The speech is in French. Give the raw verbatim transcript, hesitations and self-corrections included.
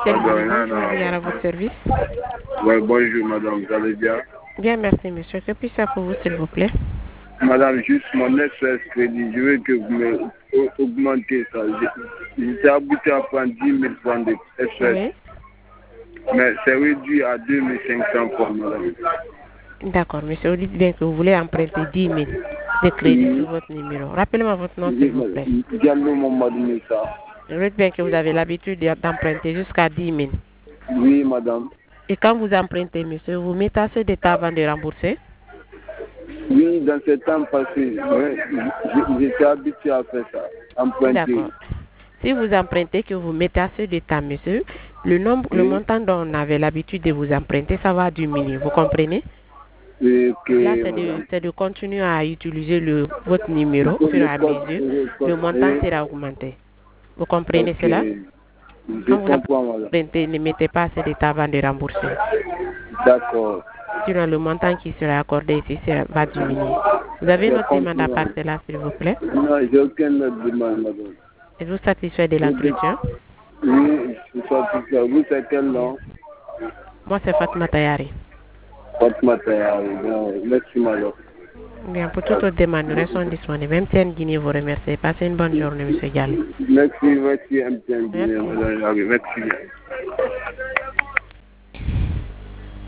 M. Bonjour, bien à votre service. Oui, bonjour madame, vous allez bien? Bien, merci monsieur. Que puis-je faire pour vous, s'il vous plaît? Madame, juste mon S S crédit, je veux que vous me augmentez ça. J'étais habitué à prendre dix mille francs de S S, Oui. mais c'est réduit à deux mille cinq cents francs, madame. D'accord, monsieur. Vous dites bien que vous voulez emprunter dix mille de crédit Oui. sur votre numéro. Rappelez-moi votre nom, s'il vous plaît. Diallo Mamadou Moussa. Je veux bien que vous avez l'habitude d'emprunter jusqu'à dix mille. Oui, madame. Et quand vous empruntez, monsieur, vous mettez assez d'état avant de rembourser? Oui, dans ce temps passé, ouais, j'étais habitué à faire ça, emprunter. D'accord. Si vous empruntez, que vous mettez assez d'état, monsieur, le nombre, Oui. le montant dont on avait l'habitude de vous emprunter, ça va diminuer. Vous comprenez? Oui, ok, Là, c'est de, madame. c'est de continuer à utiliser le, votre numéro au fur et à mesure. Le montant sera augmenté. Vous comprenez Ok. cela? Je Quand vous comprends, madame. empruntez, ne mettez pas assez d'état avant de rembourser. D'accord. Sinon, le montant qui sera accordé ici sera, va diminuer. Vous avez une Je autre demande à comprends. part cela, s'il vous plaît? Non, j'ai aucune autre demande, madame. Êtes-vous satisfait de l'entretien? Oui, je suis satisfait. Vous, c'est quel nom? Moi, c'est Fatma Tayari. Votre matériel. Merci, madame. Bien, pour toute autre demande, nous restons disponibles. M T N Guinée vous remercie. Passez une bonne journée, monsieur Diallo. Merci, merci, M T N. Merci. Merci bien.